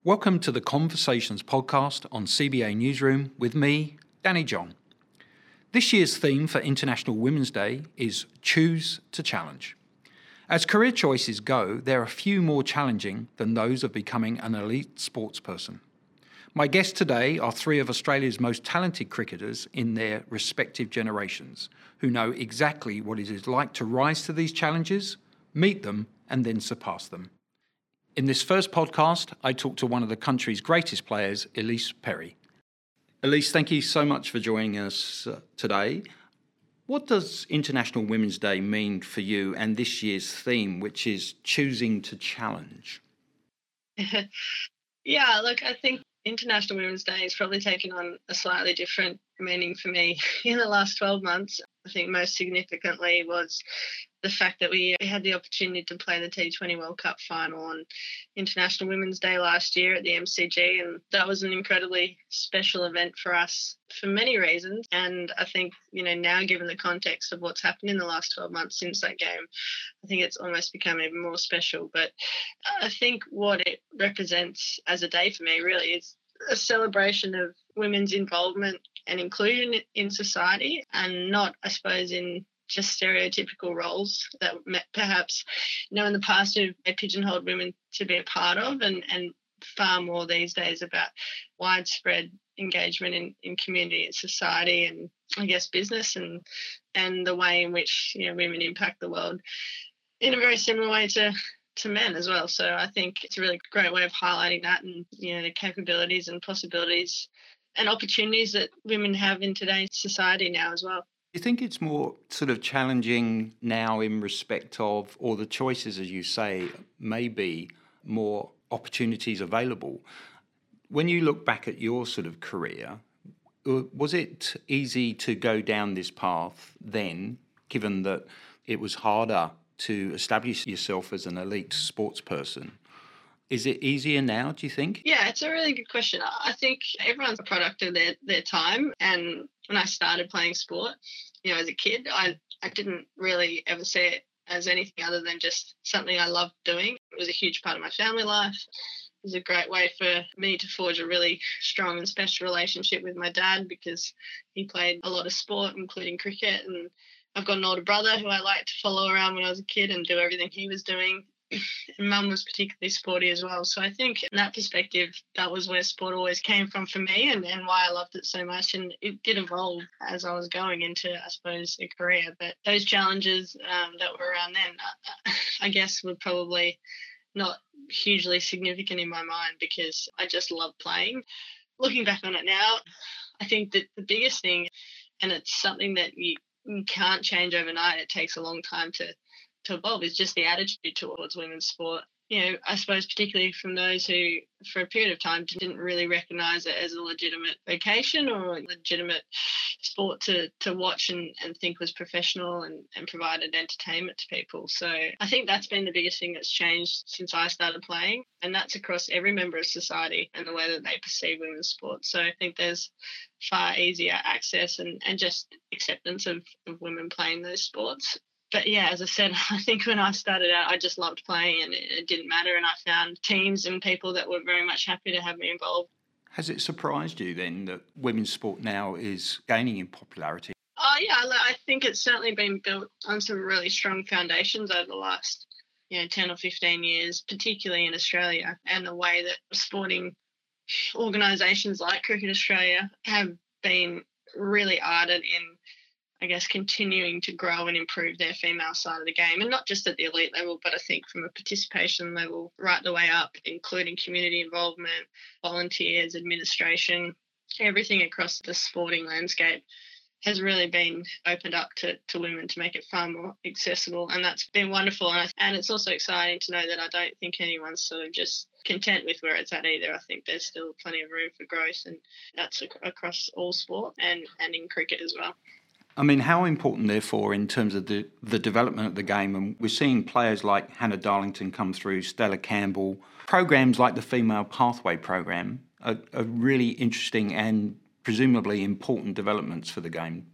Welcome to the Conversations podcast on CBA Newsroom with me, Danny John. This year's theme for International Women's Day is Choose to Challenge. As career choices go, there are few more challenging than those of becoming an elite sportsperson. My guests today are three of Australia's most talented cricketers in their respective generations, who know exactly what it is like to rise to these challenges, meet them, and then surpass them. In this first podcast, I talked to one of the country's greatest players, Ellyse Perry. Ellyse, thank you so much for joining us today. What does International Women's Day mean for you and this year's theme, which is choosing to challenge? Yeah, look, I think International Women's Day has probably taken on a slightly different meaning for me in the last 12 months. I think most significantly was the fact that we had the opportunity to play the T20 World Cup final on International Women's Day last year at the MCG, and that was an incredibly special event for us for many reasons. And I think, now given the context of what's happened in the last 12 months since that game, I think it's almost become even more special. But I think what it represents as a day for me really is a celebration of women's involvement and inclusion in society, and not, I suppose, in just stereotypical roles that perhaps, in the past have pigeonholed women to be a part of, and far more these days about widespread engagement in community and society and, I guess, business and the way in which, women impact the world in a very similar way to men as well. So I think it's a really great way of highlighting that and, the capabilities and possibilities and opportunities that women have in today's society now as well. Do you think it's more sort of challenging now in respect of, or the choices, as you say, may be more opportunities available? When you look back at your sort of career, was it easy to go down this path then, given that it was harder to establish yourself as an elite sports person? Is it easier now, do you think? Yeah, it's a really good question. I think everyone's a product of their time. And when I started playing sport, as a kid, I didn't really ever see it as anything other than just something I loved doing. It was a huge part of my family life. It was a great way for me to forge a really strong and special relationship with my dad because he played a lot of sport, including cricket. And I've got an older brother who I liked to follow around when I was a kid and do everything he was doing. And Mum was particularly sporty as well. So I think in that perspective, that was where sport always came from for me and why I loved it so much. And it did evolve as I was going into, I suppose, a career. But those challenges that were around then, I guess, were probably not hugely significant in my mind because I just loved playing. Looking back on it now, I think that the biggest thing, and it's something that you can't change overnight, it takes a long time to evolve, is just the attitude towards women's sport. I suppose particularly from those who, for a period of time, didn't really recognise it as a legitimate vocation or a legitimate sport to watch and think was professional and provided entertainment to people. So I think that's been the biggest thing that's changed since I started playing, and that's across every member of society and the way that they perceive women's sport. So I think there's far easier access and just acceptance of women playing those sports. But yeah, as I said, I think when I started out, I just loved playing and it didn't matter. And I found teams and people that were very much happy to have me involved. Has it surprised you then that women's sport now is gaining in popularity? Oh yeah, I think it's certainly been built on some really strong foundations over the last 10 or 15 years, particularly in Australia, and the way that sporting organisations like Cricket Australia have been really ardent in, I guess, continuing to grow and improve their female side of the game, and not just at the elite level, but I think from a participation level right the way up, including community involvement, volunteers, administration, everything across the sporting landscape has really been opened up to women to make it far more accessible, and that's been wonderful. And it's also exciting to know that I don't think anyone's sort of just content with where it's at either. I think there's still plenty of room for growth, and that's across all sport and in cricket as well. I mean, how important, therefore, in terms of the development of the game, and we're seeing players like Hannah Darlington come through, Stella Campbell, programs like the Female Pathway program are really interesting and presumably important developments for the game.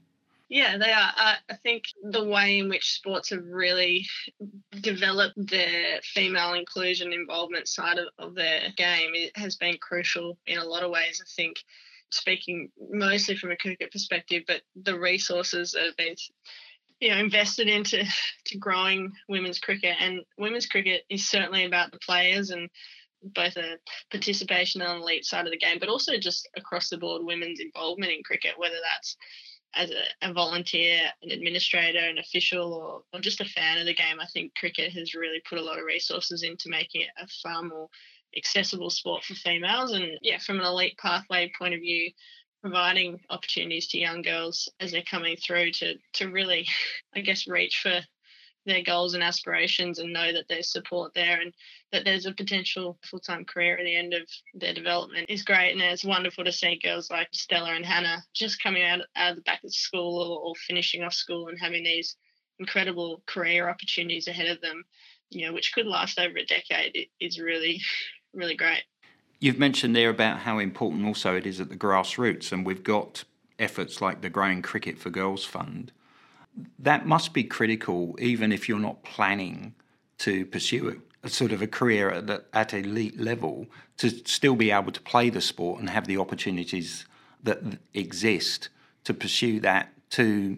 Yeah, they are. I think the way in which sports have really developed their female inclusion involvement side of their game, it has been crucial in a lot of ways. I think, speaking mostly from a cricket perspective, but the resources that have been invested into to growing women's cricket, and women's cricket is certainly about the players and both a participation on the elite side of the game, but also just across the board women's involvement in cricket, whether that's as a volunteer, an administrator, an official, or just a fan of the game. I think cricket has really put a lot of resources into making it a far more accessible sport for females. And yeah, from an elite pathway point of view, providing opportunities to young girls as they're coming through to really, I guess, reach for their goals and aspirations and know that there's support there and that there's a potential full-time career at the end of their development is great. And it's wonderful to see girls like Stella and Hannah just coming out of the back of school or finishing off school and having these incredible career opportunities ahead of them, which could last over a decade. It is really, really great. You've mentioned there about how important also it is at the grassroots, and we've got efforts like the Growing Cricket for Girls Fund. That must be critical, even if you're not planning to pursue a sort of a career at elite level, to still be able to play the sport and have the opportunities that exist to pursue that to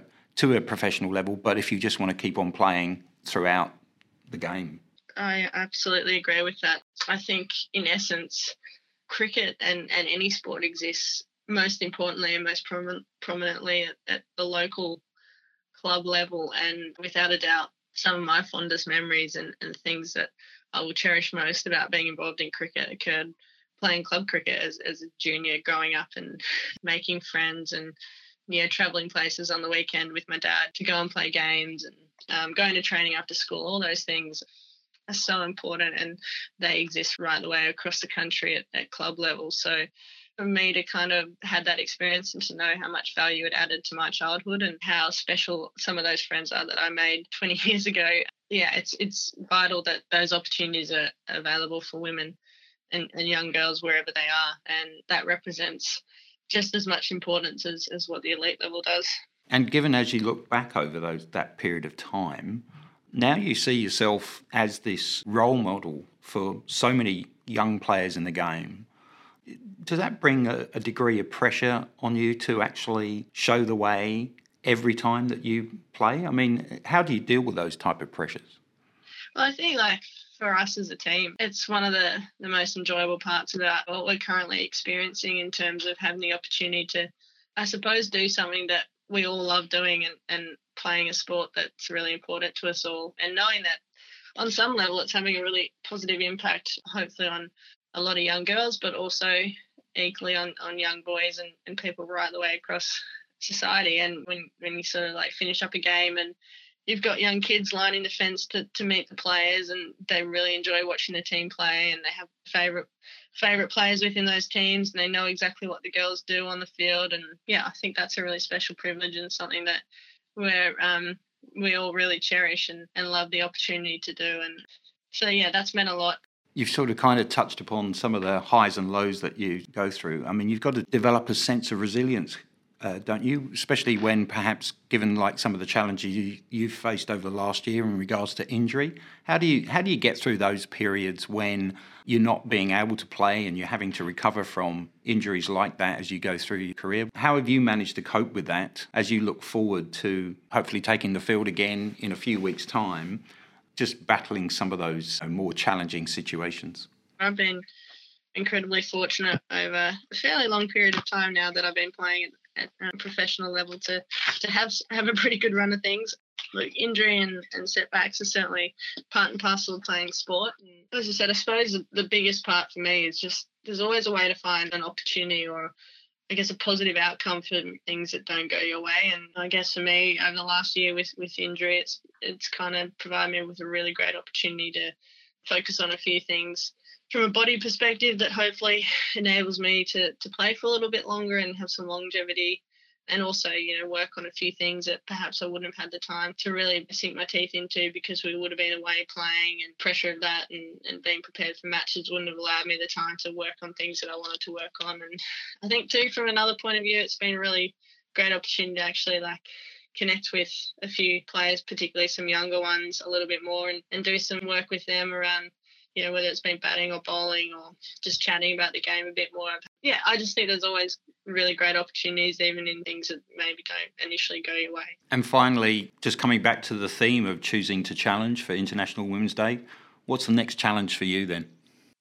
a professional level. But if you just want to keep on playing throughout the game. I absolutely agree with that. I think, in essence, cricket and any sport exists most importantly and most prominently at the local club level. And without a doubt, some of my fondest memories and things that I will cherish most about being involved in cricket occurred playing club cricket as a junior, growing up and making friends and travelling places on the weekend with my dad to go and play games and going to training after school. All those things are so important, and they exist right the way across the country at club level. So for me to kind of had that experience and to know how much value it added to my childhood and how special some of those friends are that I made 20 years ago, it's vital that those opportunities are available for women and young girls wherever they are, and that represents just as much importance as what the elite level does. And given as you look back over that period of time, now you see yourself as this role model for so many young players in the game. Does that bring a degree of pressure on you to actually show the way every time that you play? I mean, how do you deal with those type of pressures? Well, I think for us as a team, it's one of the most enjoyable parts about what we're currently experiencing in terms of having the opportunity to, I suppose, do something that we all love doing and playing a sport that's really important to us all, and knowing that on some level it's having a really positive impact, hopefully on a lot of young girls, but also equally on young boys and people right the way across society. And when you sort of finish up a game and you've got young kids lining the fence to meet the players, and they really enjoy watching the team play, and they have favourite players within those teams, and they know exactly what the girls do on the field. And I think that's a really special privilege and something that we all really cherish and love the opportunity to do. And so that's meant a lot. You've sort of kind of touched upon some of the highs and lows that you go through. I mean, you've got to develop a sense of resilience, don't you? Especially when perhaps given some of the challenges you've faced over the last year in regards to injury. How do you get through those periods when you're not being able to play and you're having to recover from injuries like that as you go through your career? How have you managed to cope with that as you look forward to hopefully taking the field again in a few weeks' time, just battling some of those more challenging situations? I've been incredibly fortunate over a fairly long period of time now that I've been playing at a professional level to have a pretty good run of things. Look, injury and setbacks are certainly part and parcel of playing sport. And as I said, I suppose the biggest part for me is just there's always a way to find an opportunity or I guess a positive outcome for things that don't go your way. And I guess for me over the last year with injury, it's kind of provided me with a really great opportunity to focus on a few things from a body perspective that hopefully enables me to play for a little bit longer and have some longevity, and also, work on a few things that perhaps I wouldn't have had the time to really sink my teeth into because we would have been away playing, and pressure of that and being prepared for matches wouldn't have allowed me the time to work on things that I wanted to work on. And I think too, from another point of view, it's been really great opportunity to actually connect with a few players, particularly some younger ones, a little bit more and do some work with them around, whether it's been batting or bowling or just chatting about the game a bit more. Yeah, I just think there's always really great opportunities, even in things that maybe don't initially go your way. And finally, just coming back to the theme of choosing to challenge for International Women's Day, what's the next challenge for you then?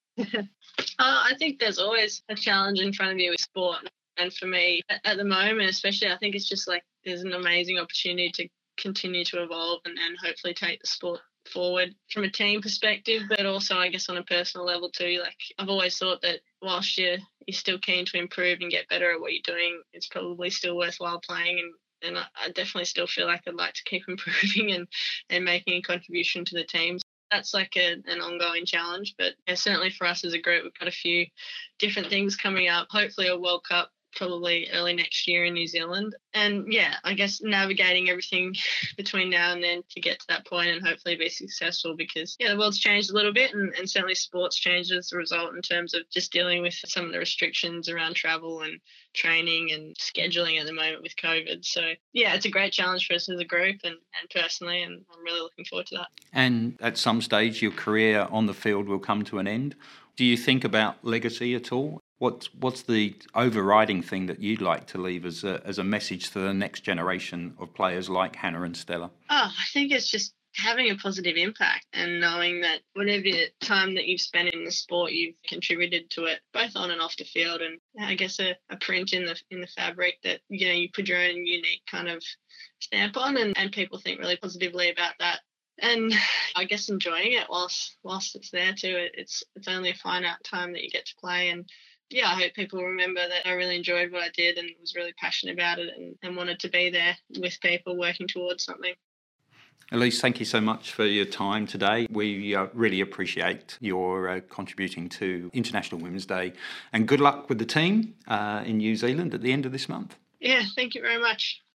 I think there's always a challenge in front of you with sport. And for me, at the moment, especially, I think it's just there's an amazing opportunity to continue to evolve and hopefully take the sport forward from a team perspective, but also I guess on a personal level too. I've always thought that whilst you're still keen to improve and get better at what you're doing, it's probably still worthwhile playing, and I definitely still feel like I'd like to keep improving and making a contribution to the team. That's an ongoing challenge, but certainly for us as a group, we've got a few different things coming up. Hopefully a World Cup probably early next year in New Zealand. And yeah, I guess navigating everything between now and then to get to that point and hopefully be successful, because the world's changed a little bit and certainly sports changed as a result in terms of just dealing with some of the restrictions around travel and training and scheduling at the moment with COVID. So yeah, it's a great challenge for us as a group and personally, and I'm really looking forward to that. And at some stage your career on the field will come to an end. Do you think about legacy at all? What's the overriding thing that you'd like to leave as a message to the next generation of players like Hannah and Stella? I think it's just having a positive impact and knowing that whatever time that you've spent in the sport, you've contributed to it, both on and off the field. And I guess a print in the fabric that, you put your own unique kind of stamp on, and people think really positively about that. And I guess enjoying it whilst it's there too. It's only a finite time that you get to play, and yeah, I hope people remember that I really enjoyed what I did and was really passionate about it and wanted to be there with people working towards something. Elise, thank you so much for your time today. We really appreciate your contributing to International Women's Day, and good luck with the team in New Zealand at the end of this month. Yeah, thank you very much.